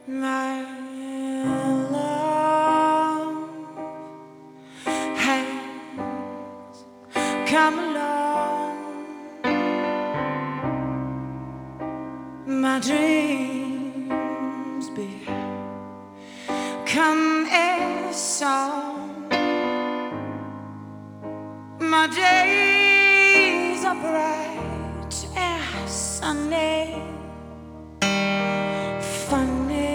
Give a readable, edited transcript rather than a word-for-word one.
My love has come along. My dreams become a song. My days are bright and sunny.